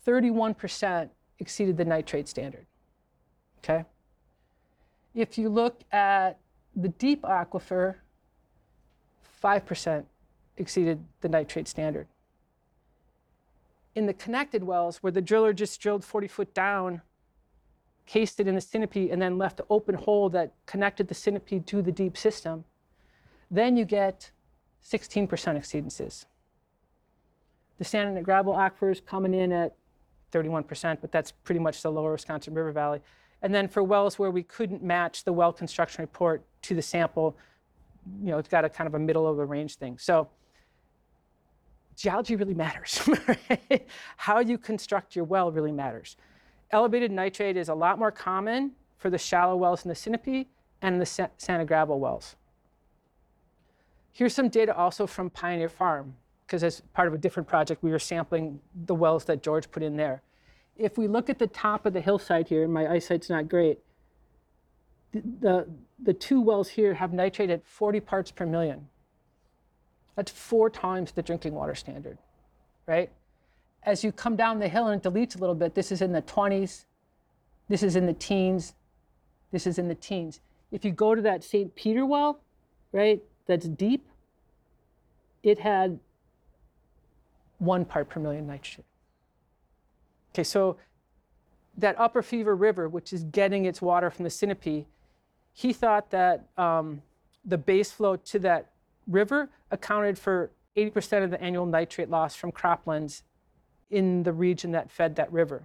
31% exceeded the nitrate standard, okay? If you look at the deep aquifer, 5% exceeded the nitrate standard. In the connected wells, where the driller just drilled 40 foot down, cased it in the synapse, and then left an open hole that connected the synapse to the deep system, then you get 16% exceedances. The sand and gravel aquifers coming in at 31%, but that's pretty much the lower Wisconsin River Valley. And then for wells where we couldn't match the well construction report to the sample, you know, it's got a kind of a middle of the range thing. So geology really matters. Right? How you construct your well really matters. Elevated nitrate is a lot more common for the shallow wells in the synapse and the sand and gravel wells. Here's some data also from Pioneer Farm, because as part of a different project, we were sampling the wells that George put in there. If we look at the top of the hillside here, and my eyesight's not great, the two wells here have nitrate at 40 parts per million. That's 4 times the drinking water standard, right? As you come down the hill and it deletes a little bit, this is in the 20s, this is in the teens, this is in the teens. If you go to that St. Peter well, right, that's deep, it had 1 part per million nitrogen. Okay, so that Upper Fever River, which is getting its water from the synapse, he thought that the base flow to that river accounted for 80% of the annual nitrate loss from croplands in the region that fed that river.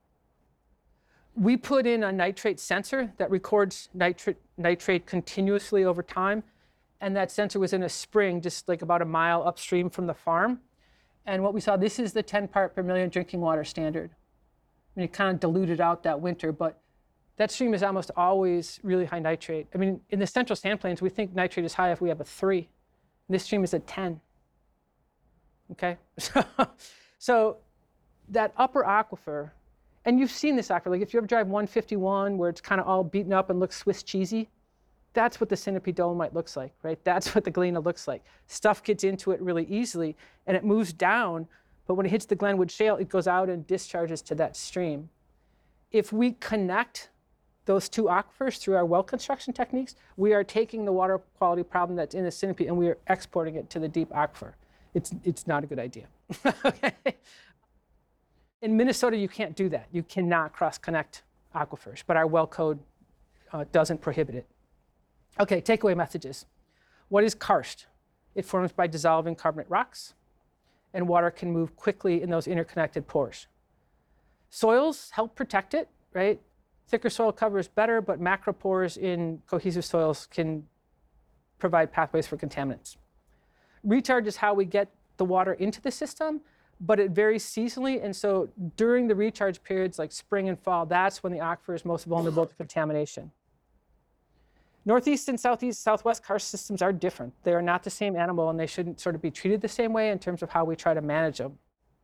We put in a nitrate sensor that records nitrate continuously over time, and that sensor was in a spring just like about a mile upstream from the farm. And what we saw, this is the 10 part per million drinking water standard. I mean, it kind of diluted out that winter, but that stream is almost always really high nitrate. I mean, in the central sand plains, we think nitrate is high if we have a 3. This stream is a 10, okay? So that upper aquifer, and you've seen this aquifer, like if you ever drive 151 where it's kind of all beaten up and looks Swiss cheesy, that's what the Synapse dolomite looks like, right? That's what the Galena looks like. Stuff gets into it really easily and it moves down, but when it hits the Glenwood Shale, it goes out and discharges to that stream. If we connect those two aquifers through our well construction techniques, we are taking the water quality problem that's in the Synapse and we are exporting it to the deep aquifer. It's not a good idea. Okay? In Minnesota, you can't do that. You cannot cross-connect aquifers, but our well code doesn't prohibit it. Okay, takeaway messages. What is karst? It forms by dissolving carbonate rocks, and water can move quickly in those interconnected pores. Soils help protect it, right? Thicker soil cover is better, but macropores in cohesive soils can provide pathways for contaminants. Recharge is how we get the water into the system, but it varies seasonally, and so during the recharge periods like spring and fall, that's when the aquifer is most vulnerable to contamination. Northeast and southeast, southwest karst systems are different. They are not the same animal, and they shouldn't sort of be treated the same way in terms of how we try to manage them.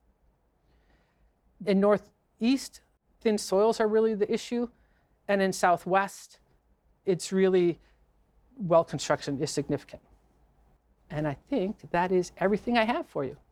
In northeast, thin soils are really the issue, and in southwest, it's really well construction is significant. And I think that is everything I have for you.